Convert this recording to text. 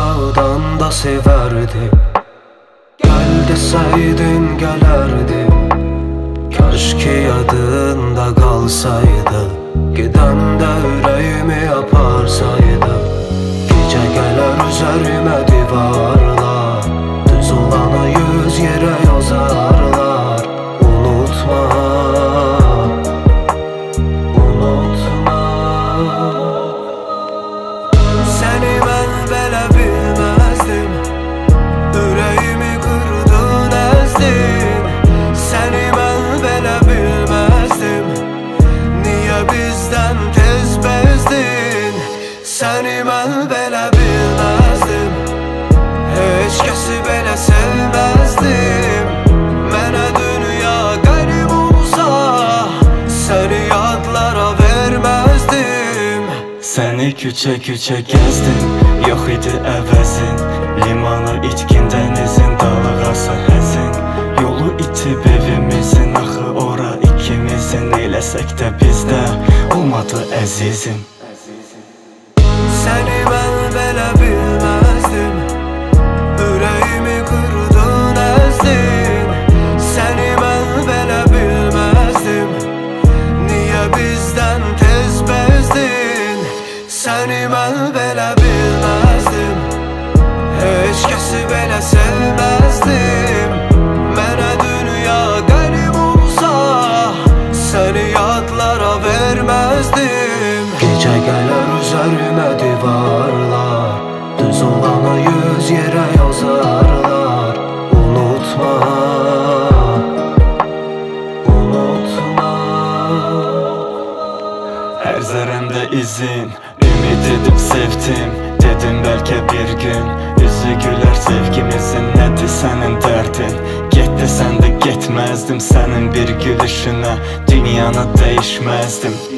aşağıdan da severdi. Gel deseydin gelerdi. Keşke yadında kalsaydı. Giden de yüreğimi yaparsaydı. Gece gelir üzerime divarlar. Düz olanı 100 yere yazarlar. Unutma, unutma. Seni ben belə bilmezdim. Yüreğimi kırdın, ezdin. Seni ben belə bilmezdim. Niye bizden tez bezdin? Seni ben belə bilmezdim. Hiç kesi belə sevmezdim. Mənə dünya qərib olsa, seni yadlara vermezdim. Seni küçe küçe gezdim, yok idi əvəzin. Limanı itkin dənizin dalğası həzin. Yolu itib evimizin, axı ora ikimizin. Eləsək də bizdə olmadı əzizim. Seni ben belə bilmezdim. Yüreğimi kırdın, ezdin. Seni ben belə bilmezdim. Niye bizden tez bezdin? Seni ben belə bilmezdim. Hiç kesi belə sevmezdim. Mənə dünya qərib olsa, seni yadlara vermezdim. Gece gelir üzerime divarlar. Düz olanı 100 yere yazarlar. Unutma, unutma. Hər zərəmdə izin, ümid edib sevdim. Dedim bəlkə bir gün üzü gülər sevgimizin. Nədir sənin dərdin? Get desən də getməzdim. Sənin bir gülüşünə dünyanı dəyişməzdim.